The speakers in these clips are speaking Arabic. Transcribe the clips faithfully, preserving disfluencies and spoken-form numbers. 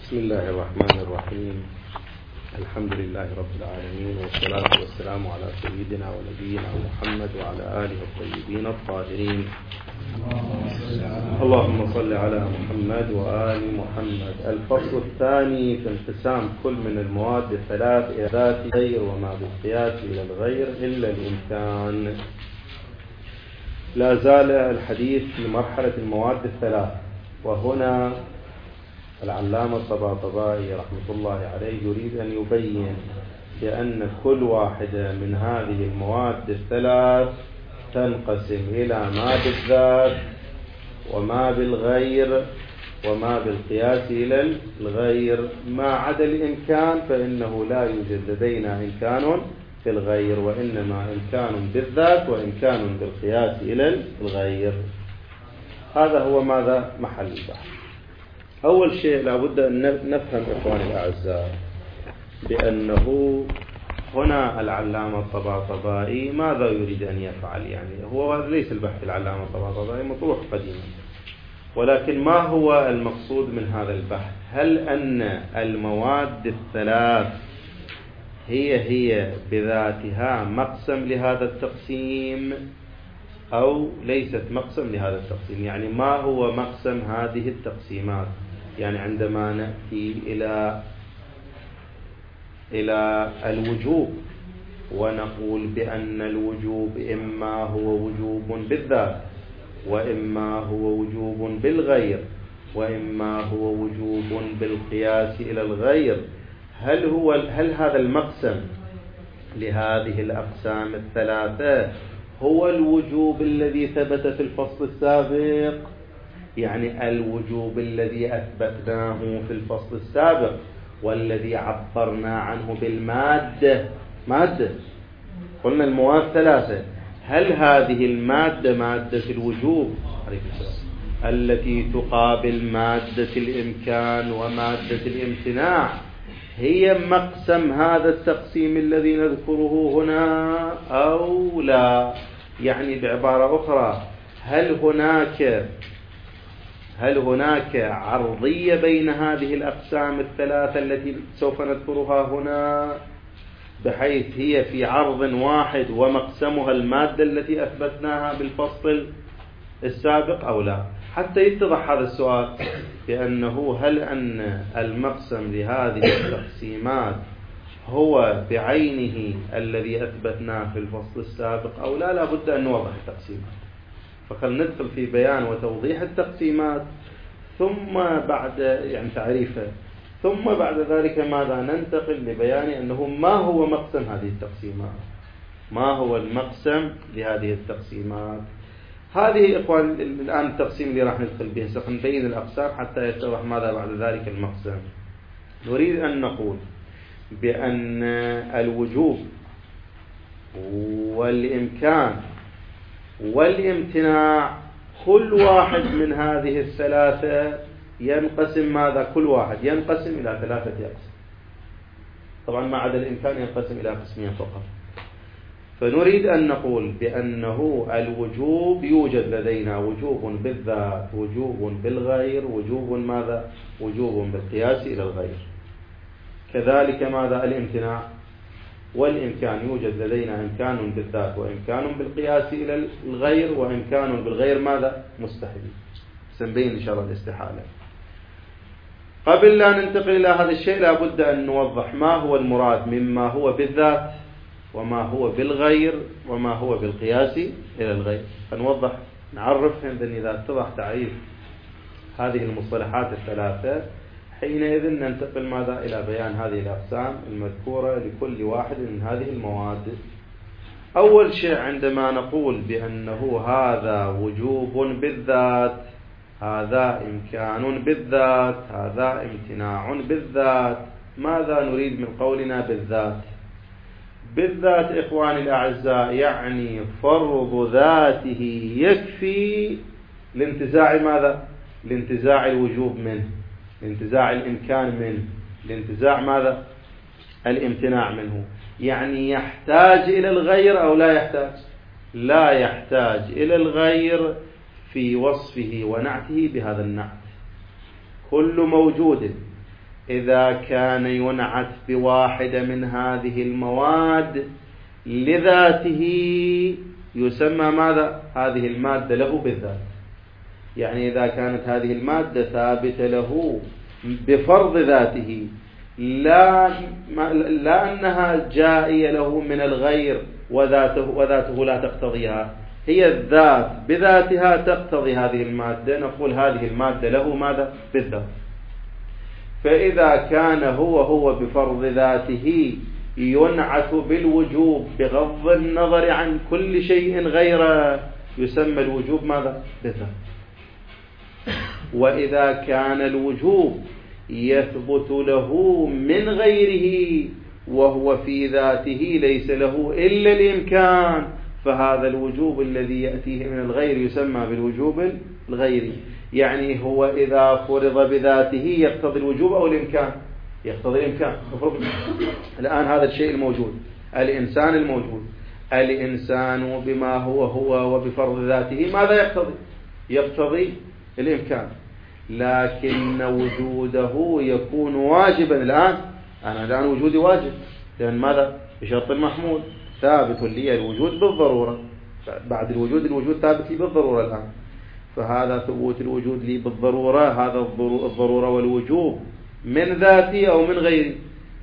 بسم الله الرحمن الرحيم. الحمد لله رب العالمين، والصلاة والسلام على سيدنا ونبينا محمد وعلى آله الطيبين الطاهرين. اللهم صل على محمد وآل محمد. الفصل الثاني في انقسام كل من المواد الثلاث إلى ذات غير وما بالقياس إلى الغير إلا الإمكان. لا زال الحديث في مرحلة المواد الثلاث، وهنا العلامة الطباطبائي رحمة الله عليه يريد أن يبين بأن كل واحدة من هذه المواد الثلاث تنقسم إلى ما بالذات وما بالغير وما بالقياس إلى الغير، ما عدا الإمكان فإنه لا يوجد لدينا إمكان في الغير، وإنما إمكان بالذات وإمكان بالقياس إلى الغير. هذا هو ماذا محل البحث. أول شيء لابد أن نفهم إخواني الأعزاء بأنه هنا العلامة الطباطبائي ماذا يريد أن يفعل. يعني هو ليس البحث العلامة الطباطبائي مطروح قديما، ولكن ما هو المقصود من هذا البحث؟ هل أن المواد الثلاث هي هي بذاتها مقسم لهذا التقسيم أو ليست مقسم لهذا التقسيم؟ يعني ما هو مقسم هذه التقسيمات؟ يعني عندما نأتي إلى إلى الوجوب ونقول بأن الوجوب إما هو وجوب بالذات وإما هو وجوب بالغير وإما هو وجوب بالقياس إلى الغير، هل هو هل هذا المقسم لهذه الأقسام الثلاثة هو الوجوب الذي ثبت في الفصل السابق؟ يعني الوجوب الذي أثبتناه في الفصل السابق والذي عبرنا عنه بالمادة، مادة قلنا المواد ثلاثة، هل هذه المادة مادة الوجوب التي تقابل مادة الإمكان ومادة الامتناع هي مقسم هذا التقسيم الذي نذكره هنا أو لا؟ يعني بعبارة أخرى، هل هناك هل هناك عرضية بين هذه الأقسام الثلاثة التي سوف نذكرها هنا بحيث هي في عرض واحد ومقسمها المادة التي أثبتناها بالفصل السابق أو لا؟ حتى يتضح هذا السؤال بأنه هل أن المقسم لهذه التقسيمات هو بعينه الذي أثبتناه في الفصل السابق أو لا، لا بد أن نوضح التقسيمات. فخلنا ندخل في بيان وتوضيح التقسيمات ثم بعد يعني تعريفه، ثم بعد ذلك ماذا ننتقل لبيان أنه ما هو مقسم هذه التقسيمات، ما هو المقسم لهذه التقسيمات. هذه إخوان الآن التقسيم اللي راح ندخل به، سنبين الأقسام حتى يتضح ماذا بعد ذلك المقسم. نريد أن نقول بأن الوجوب والإمكان والامتناع كل واحد من هذه الثلاثة ينقسم ماذا؟ كل واحد ينقسم إلى ثلاثة أقسام، طبعا ما عدا الإمكان ينقسم إلى قسمين فقط. فنريد أن نقول بأنه الوجوب يوجد لدينا وجوب بالذات وجوب بالغير وجوب ماذا؟ وجوب بالقياس إلى الغير. كذلك ماذا؟ الامتناع والإمكان يوجد لدينا إمكان بالذات وإمكان بالقياس إلى الغير وإمكان بالغير ماذا؟ مستحيل. سنبين إن شاء الله الاستحالة. قبل لا ننتقل إلى هذا الشيء لابد أن نوضح ما هو المراد مما هو بالذات وما هو بالغير وما هو بالقياس إلى الغير. فنوضح نعرفهم بأن إذا اتضح تعريف هذه المصطلحات الثلاثة حينئذ ننتقل ماذا؟ إلى بيان هذه الأقسام المذكورة لكل واحد من هذه المواد. أول شيء عندما نقول بأنه هذا وجوب بالذات، هذا إمكان بالذات، هذا امتناع بالذات، ماذا نريد من قولنا بالذات؟ بالذات إخواني الأعزاء يعني فرض ذاته يكفي لانتزاع ماذا؟ لانتزاع الوجوب منه، لانتزاع الإمكان منه، لانتزاع ماذا؟ الامتناع منه. يعني يحتاج إلى الغير أو لا يحتاج؟ لا يحتاج إلى الغير في وصفه ونعته بهذا النعت. كل موجود إذا كان ينعت بواحدة من هذه المواد لذاته يسمى ماذا؟ هذه المادة له بالذات. يعني إذا كانت هذه المادة ثابتة له بفرض ذاته، لا, لا أنها جائية له من الغير وذاته, وذاته لا تقتضيها، هي الذات بذاتها تقتضي هذه المادة، نقول هذه المادة له ماذا؟ بالذات. فإذا كان هو هو بفرض ذاته ينعت بالوجوب بغض النظر عن كل شيء غيره يسمى الوجوب ماذا؟ بالذات. وإذا كان الوجوب يثبت له من غيره وهو في ذاته ليس له إلا الإمكان، فهذا الوجوب الذي يأتيه من الغير يسمى بالوجوب الغيري. يعني هو إذا فرض بذاته يقتضي الوجوب أو الإمكان؟ يقتضي الإمكان. الآن هذا الشيء الموجود، الإنسان الموجود، الإنسان بما هو هو وبفرض ذاته ماذا يقتضي؟ يقتضي الإمكان، لكن وجوده يكون واجبا. الآن أنا الآن وجودي واجب، لأن ماذا؟ بشرط المحمود ثابت لي الوجود بالضرورة، بعد الوجود الوجود ثابت لي بالضرورة الآن، فهذا ثبوت الوجود لي بالضرورة، هذا الضرورة والوجوب من ذاتي أو من غيري؟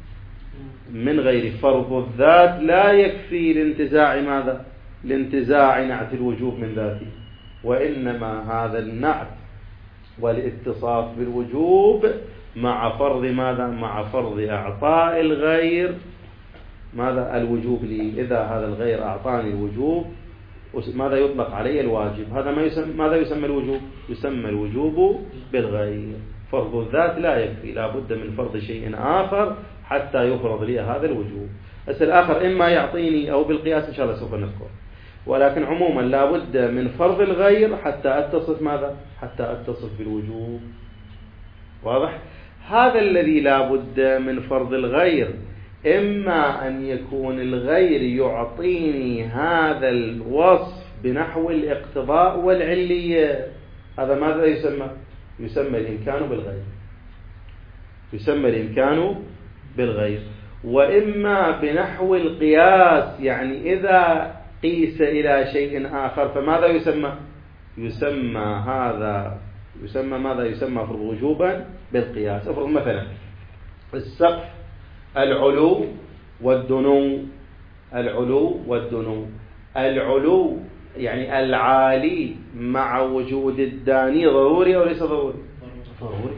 من غيري. فرض الذات لا يكفي لانتزاع ماذا؟ لانتزاع نعت الوجوب من ذاتي، وإنما هذا النعت والاتصاف بالوجوب مع فرض ماذا؟ مع فرض أعطاء الغير ماذا؟ الوجوب لي. إذا هذا الغير أعطاني الوجوب ماذا يطلق عليه؟ الواجب. هذا ما يسمى ماذا يسمى الوجوب؟ يسمى الوجوب بالغير. فرض الذات لا يكفي، لا بد من فرض شيء آخر حتى يفرض لي هذا الوجوب. بس الآخر إما يعطيني أو بالقياس إن شاء الله سوف نذكر، ولكن عموما لا بد من فرض الغير حتى أتصف ماذا؟ حتى أتصف بالوجوب. واضح؟ هذا الذي لا بد من فرض الغير، إما أن يكون الغير يعطيني هذا الوصف بنحو الاقتضاء والعلية، هذا ماذا يسمى؟ يسمى الإمكان بالغير، يسمى الإمكان بالغير. وإما بنحو القياس، يعني إذا قيس إلى شيء آخر فماذا يسمى؟ يسمى هذا يسمى ماذا؟ يسمى فرض وجوبا بالقياس. أفرض مثلا السقف العلو والدنو، العلو والدنو، العلو يعني العالي مع وجود الداني ضروري أو ليس ضروري؟ ضروري.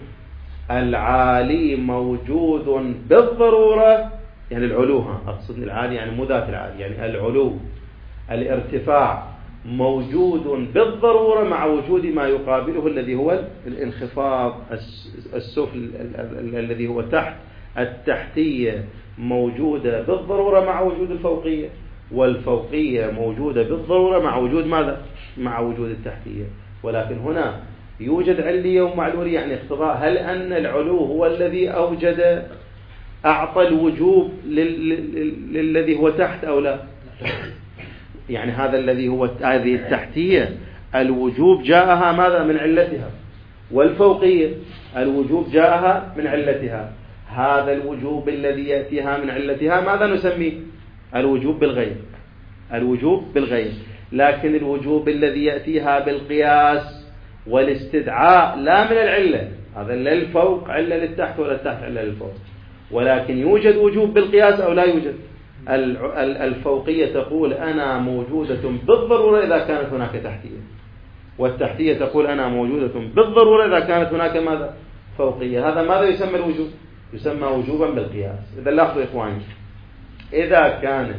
العالي موجود بالضرورة، يعني العلو، ها أقصد العالي يعني مو ذات العالي، يعني العلو الارتفاع موجود بالضرورة مع وجود ما يقابله الذي هو الانخفاض السفل الذي هو تحت. التحتية موجودة بالضرورة مع وجود الفوقية، والفوقية موجودة بالضرورة مع وجود ماذا؟ مع وجود التحتية. ولكن هنا يوجد علية ومعلولية، يعني اقتضاء. هل أن العلو هو الذي أوجد أعطى الوجوب للذي هو تحت أو لا؟ يعني هذا الذي هو هذه التحتية الوجوب جاءها ماذا؟ من علتها، والفوقية الوجوب جاءها من علتها. هذا الوجوب الذي يأتيها من علتها ماذا نسميه؟ الوجوب بالغير، الوجوب بالغير. لكن الوجوب الذي يأتيها بالقياس والاستدعاء لا من العلة، هذا لا للفوق علة للتحت ولا التحت علة للفوق. ولكن يوجد وجوب بالقياس أو لا يوجد؟ الفوقية تقول أنا موجودة بالضرورة إذا كانت هناك تحتية، والتحتية تقول أنا موجودة بالضرورة إذا كانت هناك ماذا؟ فوقية. هذا ماذا يسمى الوجوب؟ يسمى وجوبا بالقياس. إذا لاحظوا إخواني، إذا كان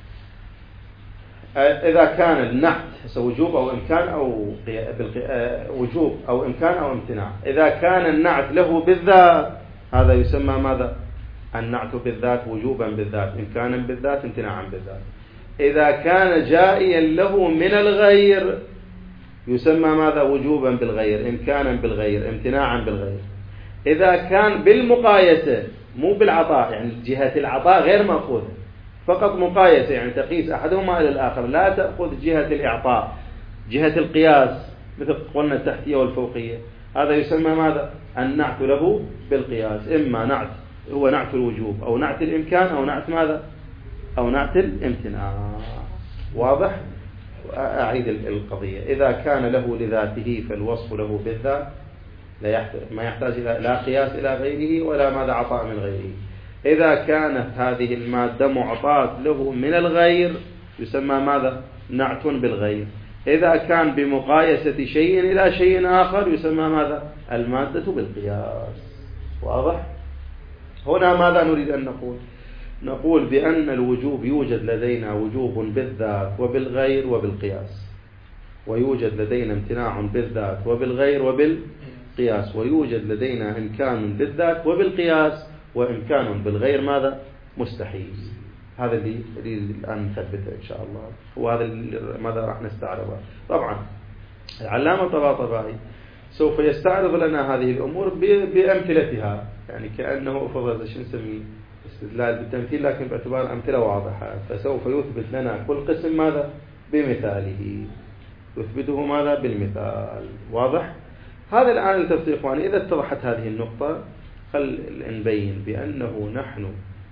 إذا كان النعت وجوب أو إمكان أو وجوب أو إمكان أو امتناع، إذا كان النعت له بالذات هذا يسمى ماذا؟ النعت بالذات وجوبا بالذات، إمكانا بالذات، امتناعا بالذات. إذا كان جائيا له من الغير يسمى ماذا؟ وجوبا بالغير، إمكانا بالغير، امتناعا بالغير. إذا كان بالمقايسة مو بالعطاء، يعني جهة العطاء غير مأخوذة، فقط مقايسة، يعني تقيس أحدهما إلى الآخر، لا تأخذ جهة الإعطاء، جهة القياس مثل قلنا التحتية والفوقية. هذا يسمى ماذا؟ النعت له بالقياس، إما نعت هو نعت الوجوب أو نعت الإمكان أو نعت ماذا؟ أو نعت الامتناع. واضح؟ أعيد القضية. إذا كان له لذاته فالوصف له بالذات لا يحتاج ما يحتاج إلى لا قياس إلى غيره ولا ماذا عطاء من غيره. إذا كانت هذه المادة معطاة له من الغير يسمى ماذا؟ نعت بالغير. إذا كان بمقايسة شيء إلى شيء آخر يسمى ماذا؟ المادة بالقياس. واضح؟ هنا ماذا نريد أن نقول؟ نقول بأن الوجوب يوجد لدينا وجوب بالذات وبالغير وبالقياس، ويوجد لدينا امتناع بالذات وبالغير وبالقياس، ويوجد لدينا إمكان بالذات وبالقياس وإمكان بالغير ماذا؟ مستحيل. هذا اللي الآن نثبته إن شاء الله، وهذا ماذا راح نستعرضه. طبعا العلامة طباطبائي سوف يستعرض لنا هذه الأمور بأمثلتها، يعني كأنه أفضل شو نسميه استدلال بالتمثيل، لكن باعتبار أمثلة واضحة، فسوف يثبت لنا كل قسم ماذا؟ بمثاله، يثبته ماذا؟ بالمثال. واضح؟ هذا الآن التفصيل إخواني. إذا اتضحت هذه النقطة خل نبين بأنه نحن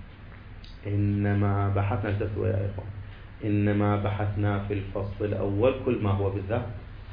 إنما بحثنا التسوية يا إخوان، إنما بحثنا في الفصل الأول كل ما هو بالذات.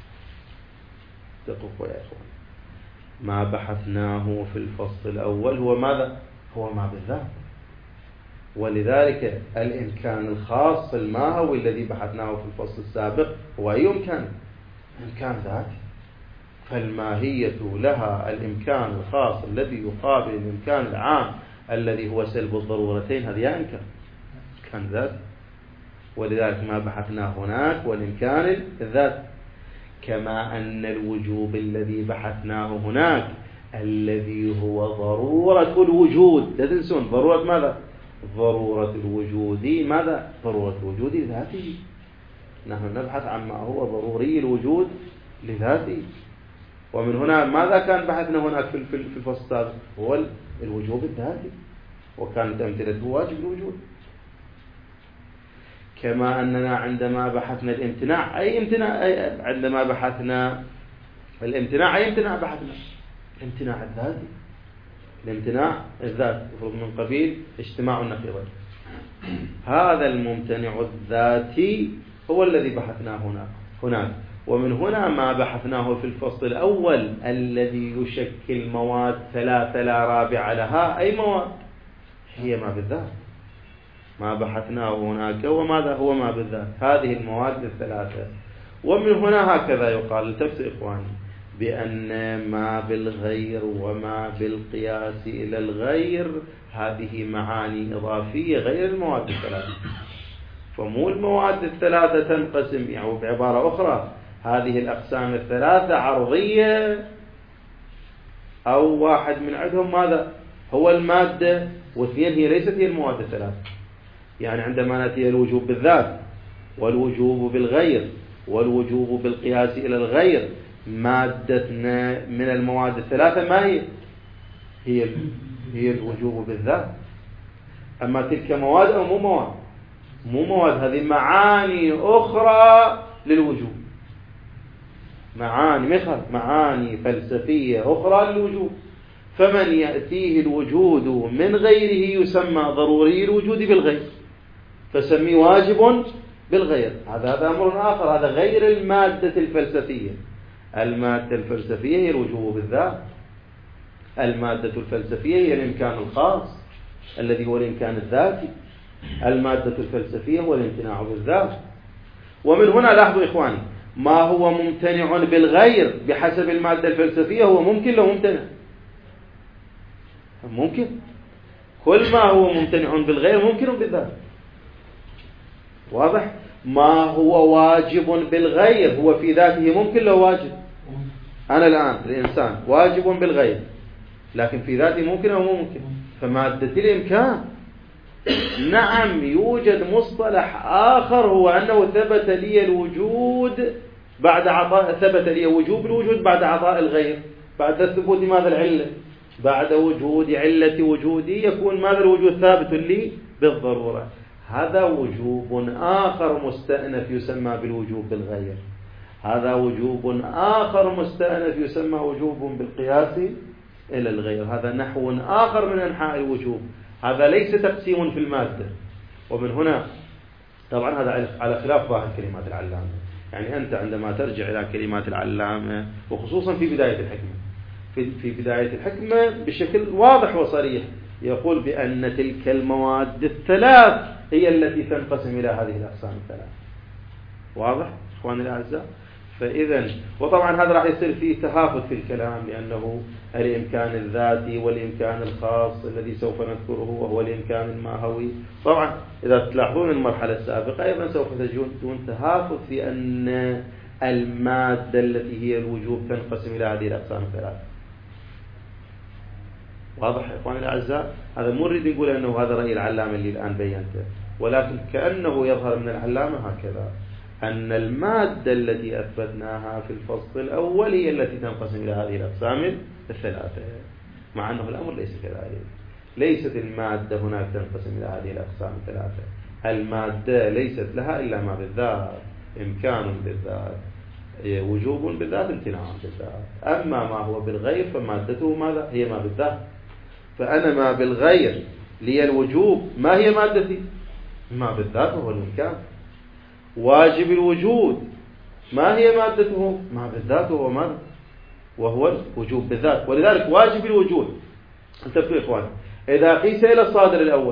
دققوا يا إخوان، ما بحثناه في الفصل الأول هو ماذا؟ هو ما بالذات. ولذلك الإمكان الخاص الماهوي الذي بحثناه في الفصل السابق هو أي إمكان؟ إمكان ذاتي. فالماهية لها الإمكان الخاص الذي يقابل الإمكان العام الذي هو سلب الضرورتين، هذا إمكان إمكان ذاتي. ولذلك ما بحثناه هناك والإمكان الذاتي، كما أن الوجوب الذي بحثناه هناك الذي هو ضرورة الوجود. لا تنسون ضرورة ماذا؟ ضرورة الوجود ماذا؟ ضرورة الوجود ذاتي. نحن نبحث عن ما هو ضروري الوجود لذاته. ومن هنا ماذا كان بحثنا هناك في الفصل السابق؟ هو الوجوب الذاتي، وكانت أمثلته واجب الوجود. كما أننا عندما بحثنا الامتناع أي امتناع، أي عندما بحثنا الامتناع أي امتناع بحثنا؟ الامتناع الذاتي. الامتناع الذاتي يفرض من قبيل اجتماع النقيضين. هذا الممتنع الذاتي هو الذي بحثناه هنا هناك. ومن هنا ما بحثناه في الفصل الأول الذي يشكل مواد ثلاثة لا رابع لها. أي مواد؟ هي ما بالذات. ما بحثناه هناك وماذا هو ما بالذات؟ هذه المواد الثلاثة. ومن هنا هكذا يقال التفسير إخواني بأن ما بالغير وما بالقياس إلى الغير هذه معاني إضافية غير المواد الثلاثة. فمو المواد الثلاثة تنقسم، يعني بعبارة أخرى هذه الأقسام الثلاثة عرضية، أو واحد من عندهم ماذا هو المادة، واثنين هي ليست هي المواد الثلاثة. يعني عندما نأتي الوجوب بالذات والوجوب بالغير والوجوب بالقياس إلى الغير، مادتنا من المواد الثلاثة ما هي؟ هي هي الوجوب بالذات. أما تلك مواد أو مو مواد؟ مو مواد، هذه معاني أخرى للوجوب، معاني مثل معاني فلسفية أخرى للوجوب. فمن يأتيه الوجود من غيره يسمى ضروري الوجود بالغير، فسمي واجب بالغير. هذا هذا أمر آخر، هذا غير المادة الفلسفية. المادة الفلسفية هي الوجوب بالذات. المادة الفلسفية هي الإمكان الخاص الذي هو الإمكان الذاتي. المادة الفلسفية هو الامتناع بالذات. ومن هنا لاحظوا إخواني، ما هو ممتنع بالغير بحسب المادة الفلسفية هو ممكن لو ممتنع. ممكن كل ما هو ممتنع بالغير ممكن بالذات. واضح؟ ما هو واجب بالغير هو في ذاته ممكن لو واجب. أنا الآن الإنسان واجب بالغير، لكن في ذاته ممكن أو مو ممكن. فمادة الإمكان نعم يوجد مصطلح آخر هو أنه ثبت لي الوجود بعد عطاء، ثبت لي وجوب الوجود بعد عطاء الغير، بعد ثبوت ماذا العلة، بعد وجود علة وجودي يكون ماذا الوجود ثابت لي بالضرورة. هذا وجوب آخر مستأنف يسمى بالوجوب بالغير. هذا وجوب آخر مستأنف يسمى وجوب بالقياس إلى الغير. هذا نحو آخر من أنحاء الوجوب، هذا ليس تقسيم في المادة. ومن هنا طبعا هذا على خلاف ظاهر كلمات العلامة. يعني أنت عندما ترجع إلى كلمات العلامة وخصوصا في بداية الحكمة، في, في بداية الحكمة بشكل واضح وصريح يقول بأن تلك المواد الثلاث هي التي تنقسم إلى هذه الأقسام الثلاث. واضح إخواني الأعزاء؟ فإذا وطبعا هذا راح يصير فيه تهافت في الكلام، لأنه الإمكان الذاتي والإمكان الخاص الذي سوف نذكره وهو الإمكان الماهوي. طبعا إذا تلاحظون المرحلة السابقة أيضا سوف تجدون تهافت في أن المادة التي هي الوجوب تنقسم إلى هذه الأقسام الثلاث. واضح إخواني الأعزاء؟ هذا مو نريد نقول أنه هذا رأي العلامة اللي الآن بينته، ولكن كأنه يظهر من العلامة هكذا أن المادة التي أثبتناها في الفصل الأول هي التي تنقسم إلى هذه الأقسام الثلاثة، مع أنه الأمر ليس كذلك. ليست المادة هناك تنقسم إلى هذه الأقسام الثلاثة. المادة ليست لها إلا ما بالذات، إمكان بالذات، وجوب بالذات، امتناع بالذات. أما ما هو بالغير فمادته ماذا؟ هي ما بالذات. فأنا ما بالغير لي الوجوب، ما هي مادتي؟ ما بالذات وهو الإمكان. واجب الوجود ما هي مادته؟ ما بالذات وهو ماذا؟ وهو الوجوب بالذات. ولذلك واجب الوجود انتبهوا يا إخوان، إذا قيس إلى الصادر الأول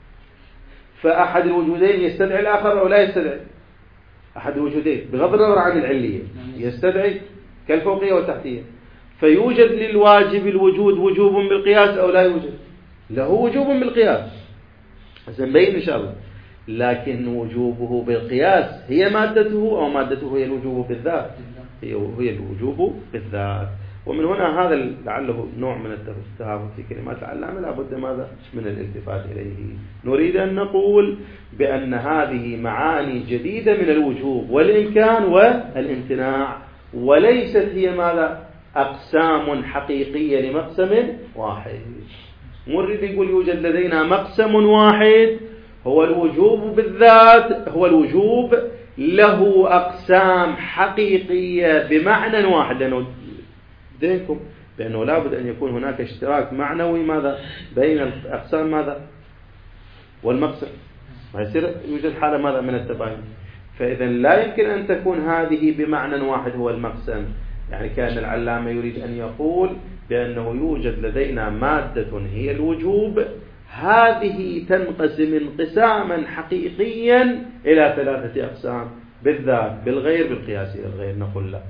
فأحد الوجودين يستدعي الآخر أو لا يستدعي؟ أحد الوجودين بغض النظر عن العلية يستدعي، كالفوقية والتحتية. فيوجد للواجب الوجود وجوب بالقياس أو لا يوجد؟ له وجوب بالقياس، سنبين إن شاء الله. لكن وجوبه بالقياس هي مادته أو مادته هي الوجوب بالذات؟ هي الوجوب بالذات. ومن هنا هذا لعله نوع من التهافت في كلمات العلامة لابد ماذا من الالتفات إليه. نريد أن نقول بأن هذه معاني جديدة من الوجوب والإمكان والامتناع، وليست هي ماذا أقسام حقيقية لمقسم واحد. نريد نقول يوجد لدينا مقسم واحد هو الوجوب بالذات، هو الوجوب له أقسام حقيقية بمعنى واحد، لأنه دينكم بأنه لابد أن يكون هناك اشتراك معنوي ماذا بين الأقسام ماذا والمقسم، ويصير يوجد حالة ماذا من التباين. فإذا لا يمكن أن تكون هذه بمعنى واحد هو المقسم. يعني كان العلامة يريد أن يقول بأنه يوجد لدينا مادة هي الوجوب، هذه تنقسم انقساما حقيقيا إلى ثلاثة أقسام، بالذات بالغير بالقياس إلى الغير. نقول لا،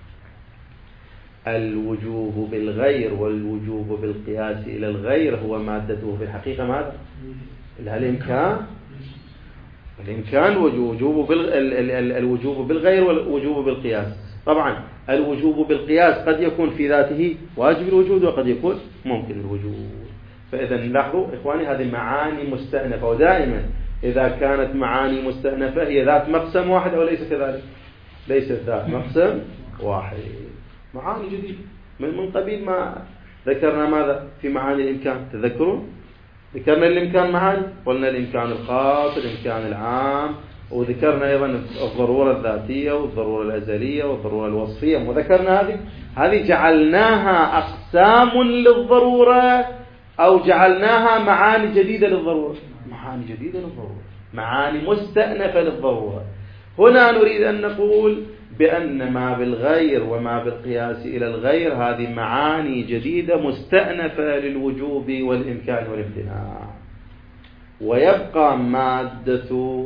الوجوب بالغير والوجوب بالقياس إلى الغير هو مادته في الحقيقة ماذا؟ الإمكان. الإمكان وجوب الوجوب بالغير والوجوب بالقياس. طبعا الوجوب بالقياس قد يكون في ذاته واجب الوجود وقد يكون ممكن الوجود. فإذا لاحظوا إخواني هذه معاني مستأنفة، ودائما إذا كانت معاني مستأنفة هي ذات مقسم واحد أو ليس كذلك؟ ليست ذات مقسم واحد، معاني جديدة من من قبيل ما ذكرنا ماذا في معاني الإمكان. تذكرون ذكرنا الإمكان معاني، قلنا الإمكان الخاص الإمكان العام، وذكرنا أيضا الضرورة الذاتية والضرورة الأزلية والضرورة الوصفية، وذكرنا هذه هذه جعلناها أقسام للضرورة أو جعلناها معاني جديدة للضرورة. معاني جديدة للضرورة، معاني مستأنفة للضرورة. هنا نريد أن نقول بأن ما بالغير وما بالقياس إلى الغير هذه معاني جديدة مستأنفة للوجوب والإمكان والامتناع. ويبقى مادة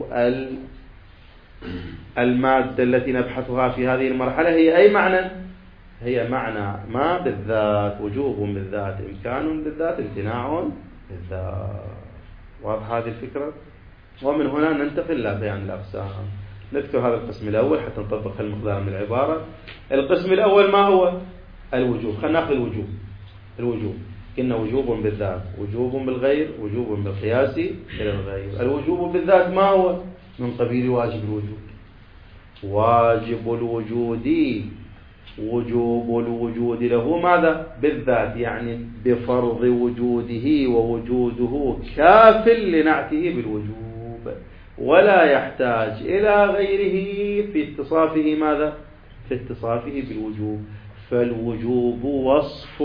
المادة التي نبحثها في هذه المرحلة هي أي معنى؟ هي معنى ما بالذات، وجوب بالذات، إمكان بالذات، امتناع بالذات. واضح هذه الفكرة؟ ومن هنا ننتقل إلى بيان الأقسام. نذكر هذا القسم الأول حتى نطبق المقدار من العبارة. القسم الأول ما هو؟ الوجوب. خلينا نأخذ الوجوب. الوجوب إن وجوب بالذات، وجوب بالغير، وجوب بالقياس إلى الغير. الوجوب بالذات ما هو؟ من قبيل واجب الوجود. واجب الوجود وجوب الوجود له ماذا؟ بالذات، يعني بفرض وجوده، ووجوده كاف لنعته بالوجوب، ولا يحتاج إلى غيره في اتصافه ماذا؟ في اتصافه بالوجوب. فالوجوب وصف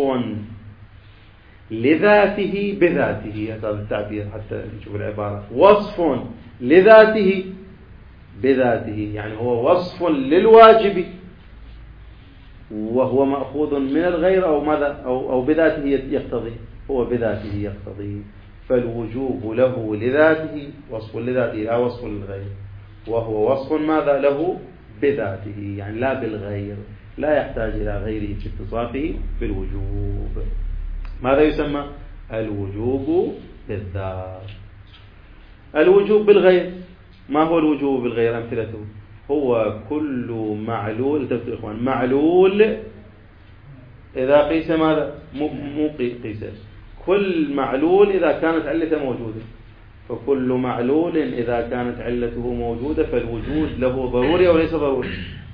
لذاته بذاته، هذا التعبير حتى نشوف العبارة، وصف لذاته بذاته، يعني هو وصف للواجب وهو مأخوذ من الغير أو ماذا أو, أو بذاته يقتضي، هو بذاته يقتضي. فالوجوب له لذاته وصف لذاته لا وصف للغير، وهو وصف ماذا له بذاته، يعني لا بالغير، لا يحتاج إلى غيره في اتصافه بالوجوب. ماذا يسمى الوجوب بالذات. الوجوب بالغير، ما هو الوجوب بالغير؟ أمثلته هو كل معلول، تفضل إخوان، معلول إذا قيس ماذا مو قيس، كل معلول إذا كانت علته موجودة، فكل معلول إذا كانت علته موجودة فالوجود له ضروري أو ليس ضروري؟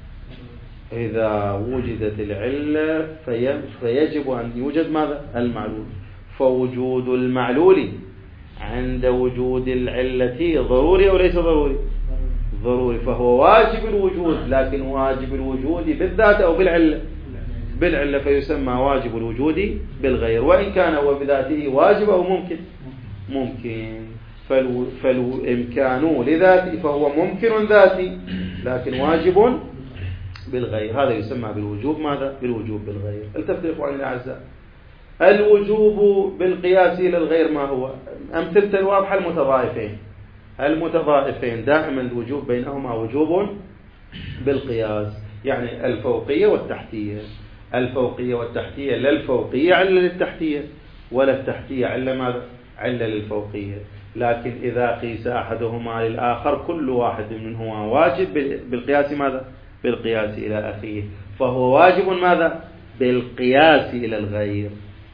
إذا وجدت العلة فيجب أن يوجد ماذا المعلول، فوجود المعلول عند وجود العلة ضروري أو ليس ضروري؟ ضروري. فهو واجب الوجود، لكن واجب الوجود بالذات أو بالعلة؟ بالعلة، فيسمى واجب الوجود بالغير، وإن كان هو بذاته واجب أو ممكن ممكن. فالو فالإمكان لذاته فهو ممكن ذاتي لكن واجب بالغير، هذا يسمى بالوجوب ماذا بالوجوب بالغير. التفتوا يا إخواني الأعزاء، الوجوب بالقياس إلى الغير ما هو؟ أمثلة الواضحة المتضاعفين، المتضاعفين دائما الوجوب بينهما وجوب بالقياس، يعني الفوقية والتحتية. الفوقية والتحتية، لا الفوقية علة للتحتية ولا التحتية علة ماذا علة للفوقية، لكن إذا قيس أحدهما للآخر كل واحد منهما واجب بالقياس ماذا بالقياس إلى أخيه، فهو واجب ماذا بالقياس إلى الغير،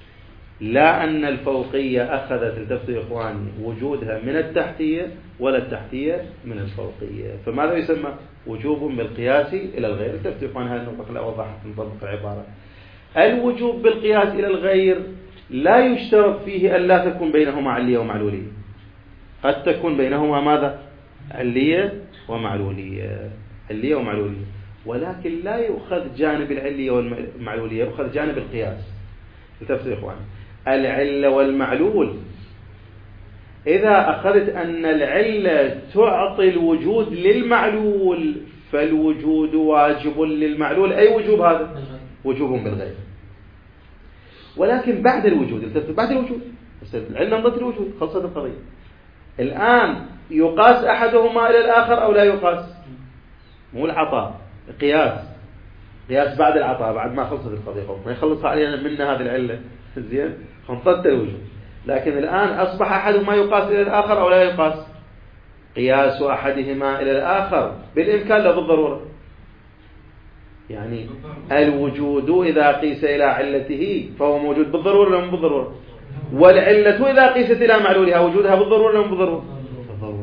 لا أن الفوقية أخذت التفتوا يا إخواني وجودها من التحتية ولا التحتية من الفوقية، فماذا يسمى وجوب بالقياس إلى الغير. التفتوا يا إخواني هذه النقطة لا وضحت نطبق العبارة. الوجوب بالقياس إلى الغير لا يشترط فيه أن لا تكون بينهما علية ومعلولية، قد تكون بينهما ماذا علية ومعلولية، علية ومعلولية، ولكن لا يؤخذ جانب العلية والمعلولية، يؤخذ جانب القياس. التفتوا يا إخواني، العلة والمعلول إذا أخذت أن العلة تعطي الوجود للمعلول فالوجود واجب للمعلول، أي وجوب هذا؟ وجوب بالغير. ولكن بعد الوجود، بعد الوجود العلة نضت الوجود، خلصت القضية. الآن يقاس أحدهما إلى الآخر أو لا يقاس؟ مو العطاء، قياس قياس بعد العطاء، بعد ما خلصت القضية، ما يخلصها علينا منا هذه العلة زين خلصت الوجود، لكن الآن أصبح أحدهما يقاس إلى الآخر أو لا يقاس؟ قياس أحدهما إلى الآخر بالإمكان لا بالضرورة، يعني الوجود إذا قيس إلى علته فهو موجود بالضرورة ولا مو بالضرورة؟ والعلة إذا قيست إلى معلولها وجودها بالضرورة ولا مو بالضرورة؟ بالضرورة.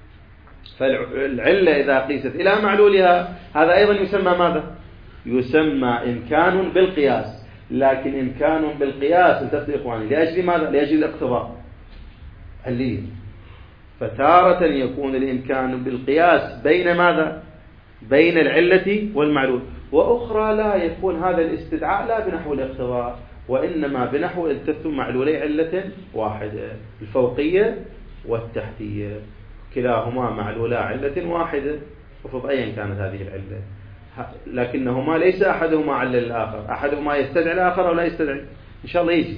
فالعلة إذا قيست إلى معلولها هذا أيضا يسمى ماذا؟ يسمى إمكان بالقياس، لكن إمكان بالقياس التفتوا إخواني لأجل ماذا؟ لأجل الاقتضاء عليه. فتارة يكون الإمكان بالقياس بين ماذا؟ بين العلة والمعلول، وأخرى لا يكون هذا الاستدعاء لا بنحو الاقتضاء وإنما بنحو التفتوا معلولي علة واحدة، الفوقية والتحتية كلاهما معلولا علة واحدة، وفض أيا كانت هذه العلة، لكنهما ليس أحدهما علة للآخر، أحدهما يستدعي الآخر أو لا يستدعي، إن شاء الله يجي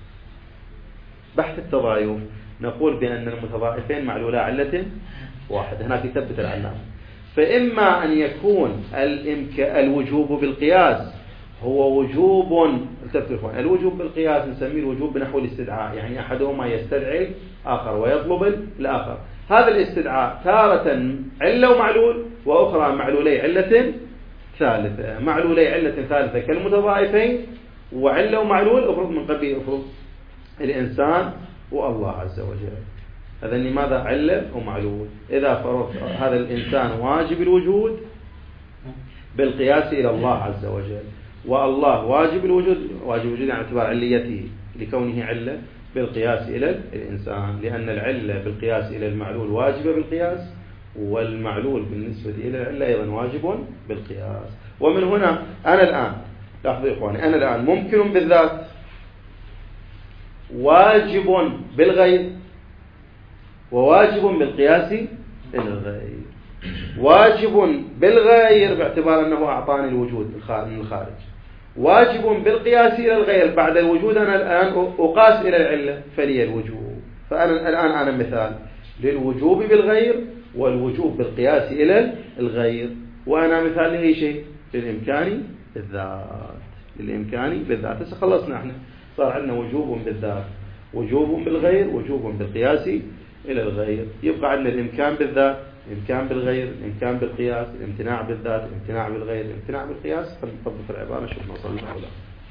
بحث التضايف نقول بأن المتضاعفين معلولا علة واحدة، هناك يثبت العلامة. فإما أن يكون الوجوب بالقياس هو وجوب، الوجوب بالقياس نسميه الوجوب بنحو الاستدعاء، يعني أحدهما يستدعي الآخر ويطلب الآخر، هذا الاستدعاء تارة علة ومعلول، وأخرى معلولي علة ثالثة، معلولي علة ثالثة كالمتضاعفين، وعلة ومعلول أفرض من قبيل أفرض الإنسان والله عز وجل، هذا لماذا علة ومعلول. إذا فرض هذا الإنسان واجب الوجود بالقياس إلى الله عز وجل، والله واجب الوجود، واجب الوجود يعني اعتبار عليته لكونه علة بالقياس إلى الإنسان، لأن العلة بالقياس إلى المعلول واجبة بالقياس، والمعلول بالنسبة إلى العلة أيضا واجب بالقياس. ومن هنا أنا الآن لاحظوا يا إخواني، أنا الآن ممكن بالذات، واجب بالغير، وواجب بالقياس إلى الغير. واجب بالغير باعتبار أنه أعطاني الوجود من الخارج، واجب بالقياس إلى الغير بعد الوجود. أنا الآن أقاس إلى العلة فلي الوجوب. فأنا الآن أنا مثال للوجوب بالغير والوجوب بالقياس إلى الغير. وأنا مثال لأي شيء؟ للإمكان بالذات، للإمكان بالذات. هسه خلصنا احنا، صار عندنا وجوب بالذات، وجوب بالغير، وجوب بالقياس إلى الغير. يبقى عندنا الإمكان بالذات، الإمكان بالغير، الإمكان بالقياس، الامتناع بالذات، الامتناع بالغير، الامتناع بالقياس. خلينا نطبق العبارة شوف نوصل لها.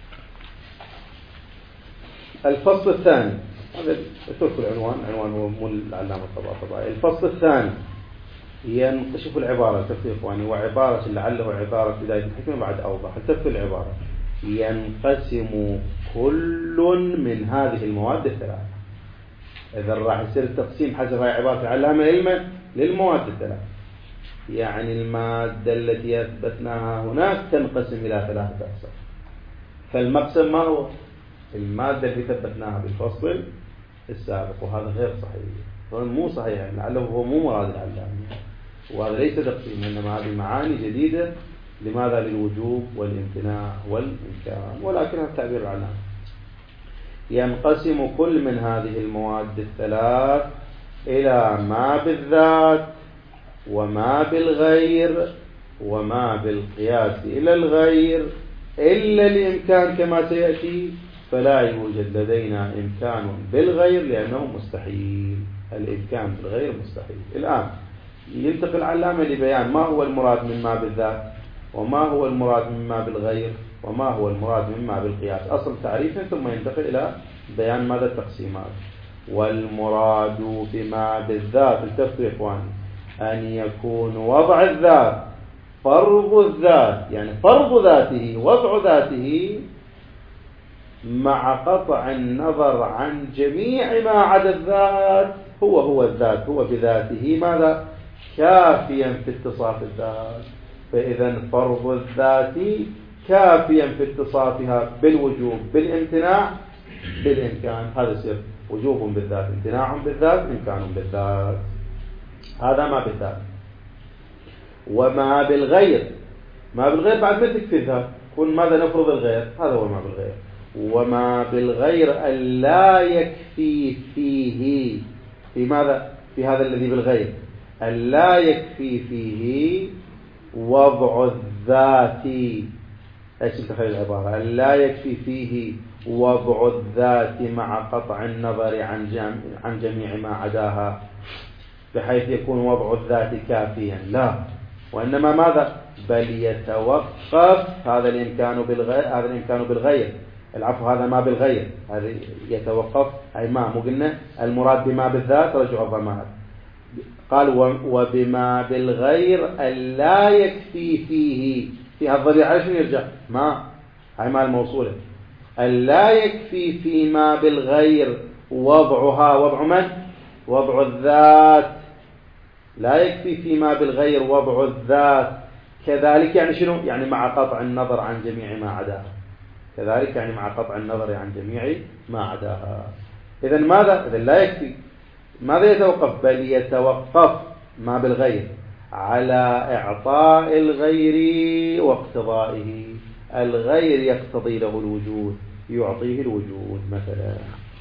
الفصل الثاني، هذا اتركوا العنوان، عنوان هو مو العلامة الطباطبائي. الفصل الثاني شوفوا العبارة التفسير إخواني، وعبارة لعله عبارة بداية الحكمة بعد أوضح. التفسير العبارة: ينقسم كل من هذه المواد الثلاث. إذا راح يصير التقسيم حسب هاي عبارة العلامة علما للمواد الثلاث، يعني المادة التي أثبتناها هناك تنقسم إلى ثلاثة أقسام. فالمقسم ما هو؟ المادة التي ثبتناها بالفصل السابق، وهذا غير صحيح، هذا مو صحيح، يعني لعله هو مو مراد العلامة، وهذا ليس تقسيم، إنما هذه معاني جديدة. لماذا؟ للوجوب والامتناع والإمكان، ولكنها التعبير العلامة. ينقسم كل من هذه المواد الثلاث إلى ما بالذات، وما بالغير، وما بالقياس إلى الغير، إلا الإمكان كما سيأتي. فلا يوجد لدينا إمكان بالغير لأنه مستحيل. الإمكان بالغير مستحيل. الآن ينتقل العلامة لبيان ما هو المراد من ما بالذات، وما هو المراد مما بالغير، وما هو المراد مما بالقياس. أصل تعريفه ثم ينتقل إلى بيان ماذا التقسيمات. والمراد بما بالذات، التفتوا يا إخواني، أن يكون وضع الذات فرض الذات، يعني فرض ذاته، وضع ذاته، مع قطع النظر عن جميع ما عدا الذات. هو هو الذات، هو بذاته ماذا؟ كافيا في اتصاف الذات. فإذا فرض الذات كافيا في اتصافها بالوجوب بالامتناع بالإمكان. هذا يصير وجوب بالذات، امتناع بالذات، إمكان بالذات. هذا ما بالذات. وما بالغير، ما بالغير بعد ما تكفي الذات، كون ماذا نفرض الغير، هذا هو ما بالغير. وما بالغير ألا يكفي فيه، في ماذا؟ في هذا الذي بالغير ألا يكفي فيه وضع الذات. ايش تخيل العبارة؟ ألا يكفي فيه وضع الذات مع قطع النظر عن جميع, عن جميع ما عداها، بحيث يكون وضع الذات كافيا، لا، وإنما ماذا؟ بل يتوقف هذا الإمكان بالغير، هذا الإمكان بالغير، العفو هذا ما بالغير، هذا يتوقف. أي ما مو قلنا المراد بما بالذات رجع الضمائر. قال وبما بالغير ألا يكفي فيه، في هالضريعة على شنو يرجع؟ ما هاي ما الموصولة. ألا يكفي فيما بالغير وضعها، وضع من؟ وضع الذات. لا يكفي فيما بالغير وضع الذات. كذلك يعني شنو؟ يعني مع قطع النظر عن جميع ما عداها. كذلك يعني مع قطع النظر عن جميع ما عداها. إذن ماذا؟ إذن لا يكفي. ماذا يتوقف؟ بل يتوقف ما بالغير على إعطاء الغير واقتضائه. الغير يقتضي له الوجود، يعطيه الوجود. مثلا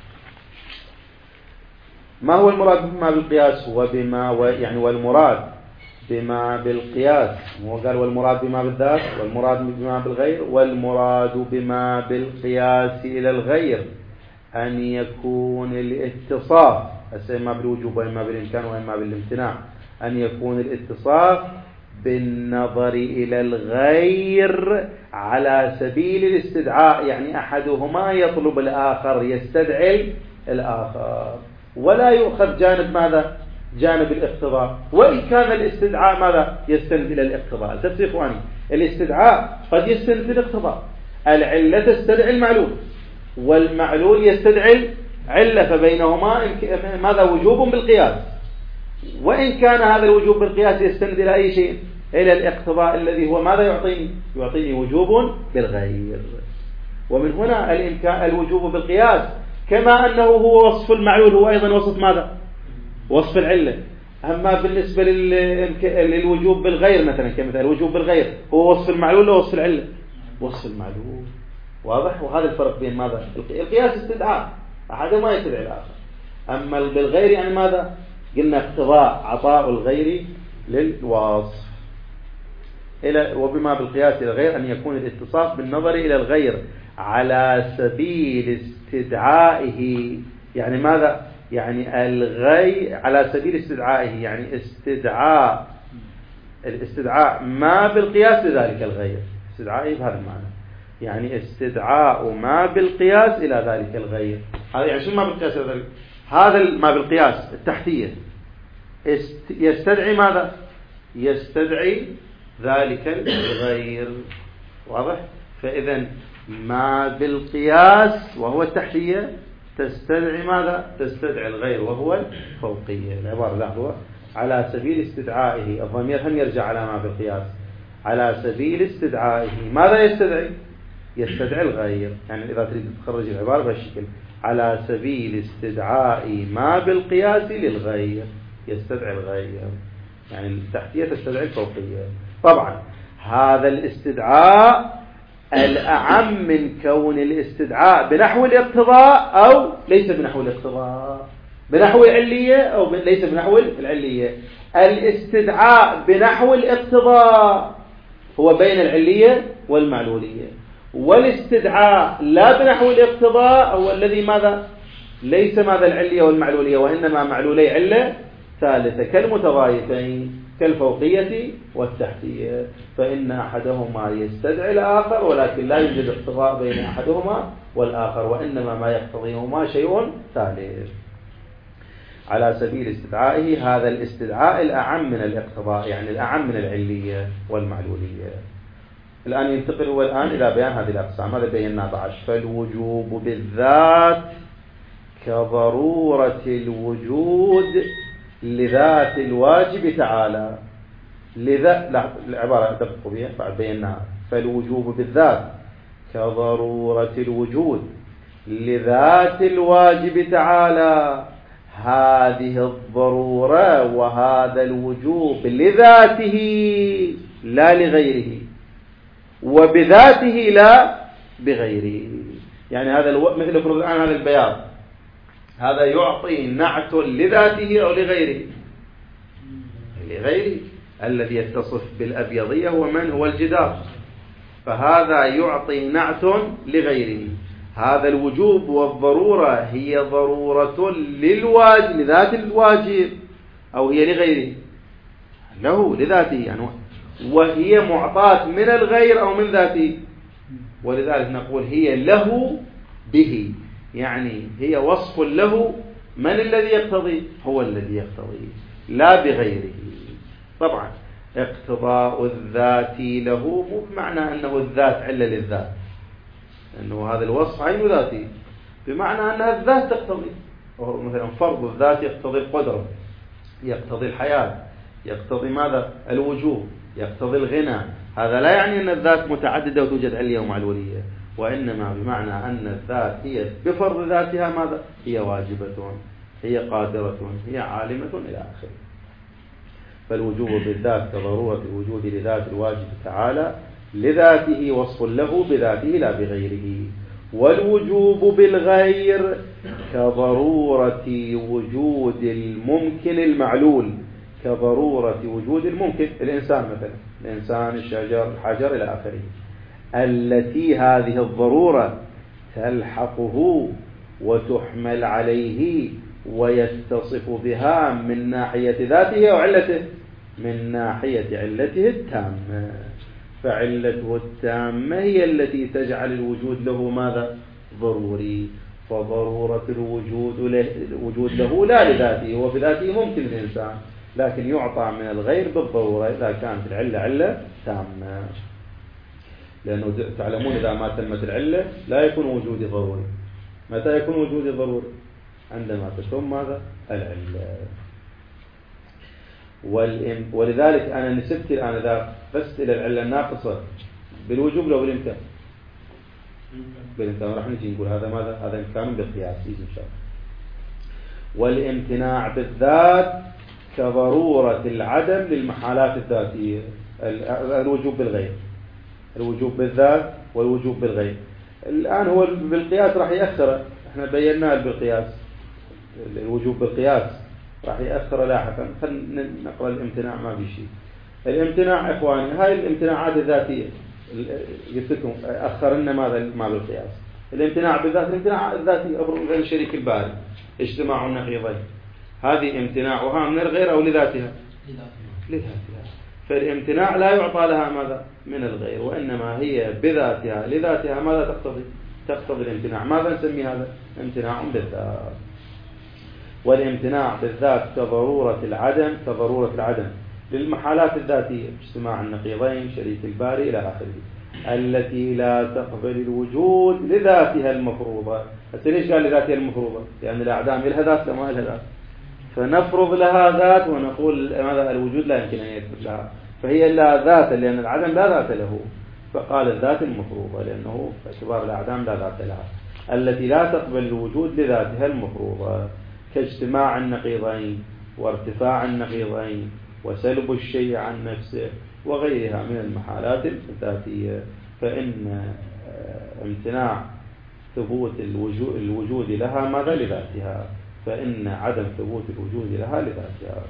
ما هو المراد بما بالقياس؟ هو بما يعني والمراد بما بالقياس، هو قال والمراد بما بالذات، والمراد بما بالغير، والمراد بما بالقياس إلى الغير أن يكون الاتصاف، إما بالوجوب وإما بالإمكان وإما بالامتناع، أن يكون الاتصاف بالنظر إلى الغير على سبيل الاستدعاء، يعني أحدهما يطلب الآخر، يستدعي الآخر، ولا يؤخذ جانب ماذا؟ جانب الاقتضاء. وإن كان الاستدعاء ماذا؟ يستند إلى الاقتضاء. تفسير إخواني، الاستدعاء قد يستند إلى الاقتضاء. العلة تستدعي المعلول، والمعلول يستدعي علة، فبينهما ماذا؟ وجوب بالقياس. وإن كان هذا الوجوب بالقياس يستند إلى أي شيء؟ إلى الاقتضاء الذي هو ماذا يعطيني؟ يعطيني وجوب بالغير. ومن هنا الإمكان الوجوب بالقياس كما أنه هو وصف المعلول هو أيضا وصف ماذا؟ وصف العلة. أما بالنسبة للوجوب بالغير مثلا كمثال الوجوب بالغير هو وصف المعلول ولا وصف العلة؟ وصف المعلول. واضح؟ وهذا الفرق بين ماذا؟ القياس استدعاء أحدهما يستدعي الآخر. أما بالغير يعني ماذا؟ قلنا اقتضاء عطاء الغير للوصف. إلى وبما بالقياس إلى الغير أن يكون الاتصاف بالنظر إلى الغير على سبيل استدعائه. يعني ماذا؟ يعني الغير على سبيل استدعائه، يعني استدعاء الاستدعاء ما بالقياس لذلك الغير، استدعائه بهذا المعنى، يعني استدعاء ما بالقياس إلى ذلك الغير. هذا يعني شو ما بالقياس إلى ذلك؟ هذا ما بالقياس التحتية يستدعي ماذا؟ يستدعي ذلك الغير. واضح؟ فإذا ما بالقياس وهو التحتية تستدعي ماذا؟ تستدعي الغير وهو الفوقية. العبارة لاحظوا على سبيل استدعائه، الضمير هم يرجع على ما بالقياس، على سبيل استدعائه ماذا يستدعي؟ يستدعي الغير. يعني إذا تريد تخرج العبارة بهالشكل على سبيل استدعاء ما بالقياس للغير يستدعي الغير، يعني التحتية تستدعي الفوقية. طبعا هذا الاستدعاء الأعم من كون الاستدعاء بنحو الاقتضاء أو ليس بنحو الاقتضاء، بنحو العلية أو ليس بنحو العلية. الاستدعاء بنحو الاقتضاء هو بين العلية والمعلولية، والاستدعاء لا بنحو الاقتضاء هو الذي ماذا؟ ليس ماذا العلية والمعلولية وإنما معلولي علة ثالثة كالمتضايفين كالفوقية والتحتية، فإن أحدهما يستدعي الآخر ولكن لا يوجد اقتضاء بين أحدهما والآخر، وإنما ما يقتضيهما شيء ثالث. على سبيل استدعائه هذا الاستدعاء الأعم من الاقتضاء، يعني الأعم من العلية والمعلولية. الآن ينتقل هو الآن إلى بيان هذه الأقسام. هذا بينا بعد. فالوجوب بالذات كضرورة الوجود لذات الواجب تعالى. لذا لا العبارة دققوا بها بعد بيناها. فالوجوب بالذات كضرورة الوجود لذات الواجب تعالى. هذه الضرورة وهذا الوجوب لذاته لا لغيره، وبذاته لا بغيره. يعني هذا الو... مثل افرض الآن هذا البياض، هذا يعطي نعت لذاته أو لغيره؟ لغيره. الذي يتصف بالأبيضية هو من؟ هو الجدار، فهذا يعطي نعت لغيره. هذا الوجوب والضرورة هي ضرورة للواجب لذات الواجب أو هي لغيره؟ له لذاته يعني، وهي معطاة من الغير أو من ذاته، ولذلك نقول هي له به، يعني هي وصف له. من الذي يقتضي؟ هو الذي يقتضي لا بغيره. طبعا اقتضاء الذات له مو بمعنى أنه الذات علة للذات، أنه هذا الوصف عين ذاتي، بمعنى أنها الذات تقتضي. مثلا فرض الذات يقتضي القدرة، يقتضي الحياة، يقتضي ماذا؟ الوجوب، يقتضي الغنى. هذا لا يعني أن الذات متعددة وتوجد علية ومعلولية، وإنما بمعنى أن الذات هي بفرض ذاتها ماذا؟ هي واجبة، هي قادرة، هي عالمة إلى آخره. فالوجوب بالذات كضرورة الوجود لذات الواجب تعالى، لذاته وصف له بذاته لا بغيره. والوجوب بالغير كضرورة وجود الممكن المعلول، كضرورة وجود الممكن الإنسان مثلا، الإنسان، الشجر، الحجر إلى آخره، التي هذه الضرورة تلحقه وتحمل عليه ويتصف بها من ناحية ذاته أو علته، من ناحية علته التامة. فعلته التامة هي التي تجعل الوجود له ماذا؟ ضروري. فضرورة الوجود له, الوجود له لا لذاته، وبذاته ممكن الإنسان، لكن يعطى من الغير بالضرورة إذا كانت العلة علة تامة. لأنه تعلمون إذا ما تمت العلة لا يكون وجودي ضروري. متى يكون وجودي ضروري؟ عندما تتم ماذا؟ العلة. ولذلك أنا نسبت الآن إذا فزت إلى العلة الناقصة بالوجوب لو بالإمكان بالإمكان راح نجي نقول هذا ماذا هذا إمكان بالقياس إن شاء الله. والامتناع بالذات كضرورة العدم للمحالات الذاتية. الوجوب بالغير الوجوب بالذات والوجوب بالغير. الآن هو بالقياس راح يأخر، احنا بيناه بالقياس الوجوب بالقياس راح يأخر لاحقا. خلينا نقرأ الامتناع ما في شيء. الامتناع إخواني هاي الامتناعات الذاتية قلت لكم أخرنا ماذا ما بالقياس. الامتناع بالذات الامتناع الذاتي غير الشريك الباري اجتماع النقيضين هذه امتناعها من الغير أو لذاتها لذاتها. فالامتناع لا يعطى لها ماذا من الغير وإنما هي بذاتها لذاتها. ماذا تقتضي تقتضي الامتناع. ماذا نسمي هذا امتناع بالذات. والامتناع بالذات كضرورة العدم كضرورة العدم للمحالات الذاتية اجتماع النقيضين شريك الباري إلى آخره التي لا تقبل الوجود لذاتها المفروضة. هسه ليش قال لذاتها المفروضة؟ لأن الأعدام لها ذات لما لها ذات، فنفرض لها ذات ونقول ماذا الوجود لا يمكن أن يثبت لها، فهي لا ذات لأن العدم لا ذات له، فقال الذات المفروضة لأنه باعتبار الأعدام لا ذات لها التي لا تقبل الوجود لذاتها المفروضة كاجتماع النقيضين وارتفاع النقيضين وسلب الشيء عن نفسه وغيرها من المحالات الذاتية. فإن امتناع ثبوت الوجود لها ماذا لذاتها، فإن عدم ثبوت الوجود لها لذاتها.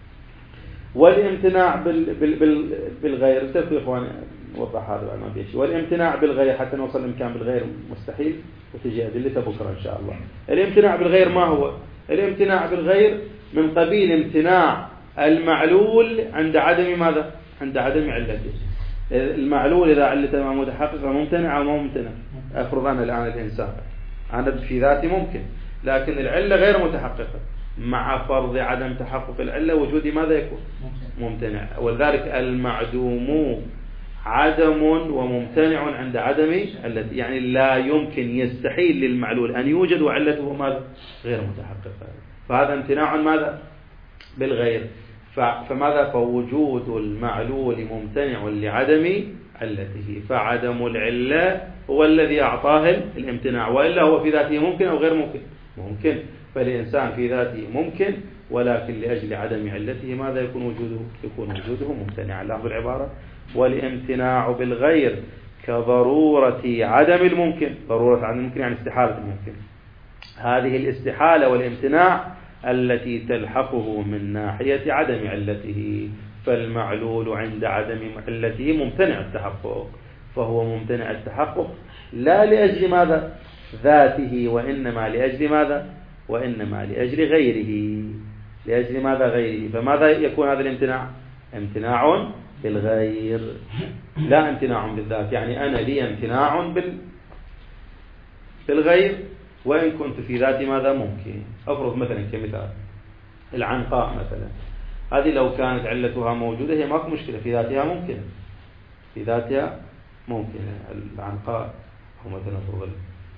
والامتناع بال بال بال بالغير تفرق إخواني نوضح هذا ما بيشي. والامتناع بالغير حتى نوصل الإمكان بالغير مستحيل وتجي أدلته بكرة إن شاء الله. الامتناع بالغير ما هو؟ الامتناع بالغير من قبيل امتناع المعلول عند عدم ماذا؟ عند عدم علته. المعلول إذا علته ما متحققة ممتنع أو ما ممتنع. أفرض أنا الآن الإنسان أنا في ذاتي ممكن لكن العلة غير متحققة. مع فرض عدم تحقق العلة وجودي ماذا يكون؟ ممتنع. ولذلك المعدوم عدم وممتنع عند عدم علته، يعني لا يمكن يستحيل للمعلول أن يوجد وعلته ماذا؟ غير متحققة. فهذا امتناع ماذا؟ بالغير. فماذا؟ فوجود المعلول ممتنع لعدم علته، فعدم العلة هو الذي أعطاه الامتناع، وإلا هو في ذاته ممكن أو غير ممكن؟ ممكن. فالإنسان في ذاته ممكن ولكن لأجل عدم علته ماذا يكون وجوده؟ يكون وجوده ممتنعا. لاحظوا العبارة. والامتناع بالغير كضرورة عدم الممكن. ضرورة عدم الممكن يعني استحالة الممكن. هذه الاستحالة والامتناع التي تلحقه من ناحية عدم علته، فالمعلول عند عدم علته ممتنع التحقق، فهو ممتنع التحقق لا لأجل ماذا؟ ذاته، وإنما لأجل ماذا؟ وإنما لأجل غيره. لأجل ماذا؟ غيره. فماذا يكون هذا الامتناع؟ امتناع بالغير لا امتناع بالذات. يعني أنا لي امتناع بال... بالغير وإن كنت في ذاتي ماذا؟ ممكن. أفرض مثلا كمثال العنقاء مثلا، هذه لو كانت علتها موجودة هي ماكو مشكلة، في ذاتها ممكن في ذاتها ممكن. العنقاء هو مثلا أفرض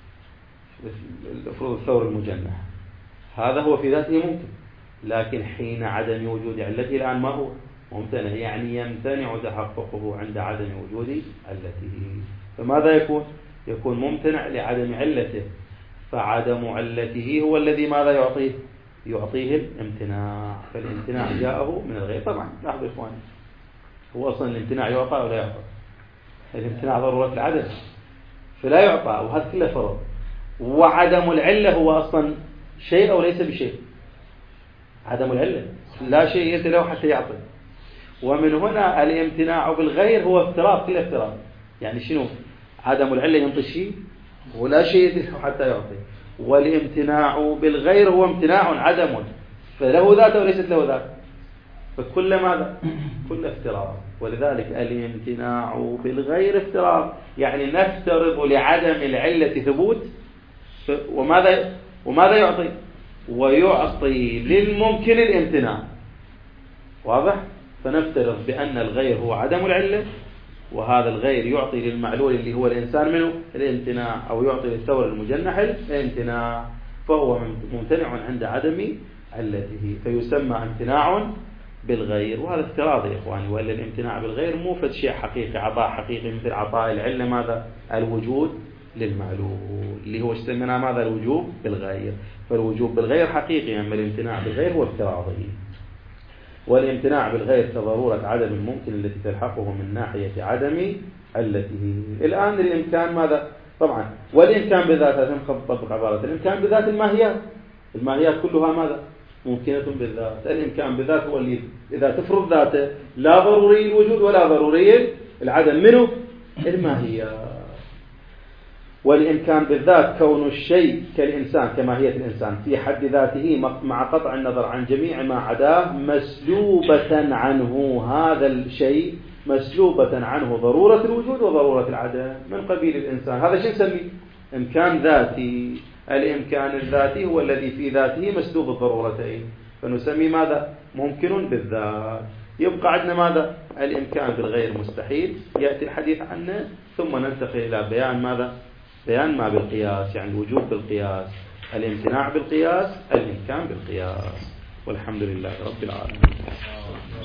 أفرض الثور المجنح، هذا هو في ذاته ممكن، لكن حين عدم وجود علته الآن ما هو ممتنع، يعني يمتنع تحققه عند عدم وجود علته. فماذا يكون؟ يكون ممتنع لعدم علته، فعدم علته هو الذي ماذا يعطيه؟ يعطيه الامتناع. فالامتناع جاءه من الغير. طبعا لاحظوا إخواني هو أصلا الامتناع يعطى أو لا يعطى؟ الامتناع ضرورة العدم فلا يعطى، وهذا كله فرض. وعدم العلة هو أصلا شيء أو ليس بشيء؟ عدم العلة لا شيء له حتى يعطي. ومن هنا الامتناع بالغير هو افتراض، كله افتراض. يعني شنو؟ عدم العلة ينطي شيء ولا شيء له حتى يعطي، والامتناع بالغير هو امتناع عدم فله ذات وليست له ذات، فكل ماذا؟ كل افتراض. ولذلك الامتناع بالغير افتراض، يعني نفترض لعدم العلة ثبوت، وماذا وماذا يعطي؟ ويعطي للممكن الامتناع. واضح؟ فنفترض بأن الغير هو عدم العلة، وهذا الغير يعطي للمعلول اللي هو الإنسان منه الامتناع، أو يعطي للثور المجنح الامتناع، فهو ممتنع عند عدم علته، فيسمى امتناع بالغير، وهذا افتراض يا إخواني، وإلا الامتناع بالغير مو فد شيء حقيقي، عطاء حقيقي مثل عطاء العلة ماذا؟ الوجود للمعلول، اللي هو يسمينا ماذا؟ الوجوب بالغير. فالوجوب بالغير حقيقي، أما الامتناع بالغير هو افتراضي. والامتناع بالغير كضرورة عدم الممكن التي تلحقه من ناحية عدم علته. الآن الإمكان ماذا؟ طبعا والإمكان بذاته، لازم نطبق عبارة الإمكان بذات الماهيات. الماهيات كلها ماذا؟ ممكنة بالذات. الإمكان بذات هو اللي إذا تفرض ذاته لا ضروري الوجود ولا ضروري العدم، منه الماهيات. والإمكان بالذات كون الشيء كالإنسان كماهية الإنسان في حد ذاته مع قطع النظر عن جميع ما عداه مسلوبة عنه، هذا الشيء مسلوبة عنه ضرورة الوجود وضرورة العدم من قبيل الإنسان. هذا شو نسميه؟ إمكان ذاتي. الإمكان الذاتي هو الذي في ذاته مسلوب الضرورتين، فنسميه ماذا؟ ممكن بالذات. يبقى عندنا ماذا؟ الإمكان بالغير مستحيل، يأتي الحديث عنه، ثم ننتقل إلى بيان ماذا؟ بيان ما بالقياس، يعني الوجوب بالقياس، الامتناع بالقياس، الإمكان بالقياس. والحمد لله رب العالمين.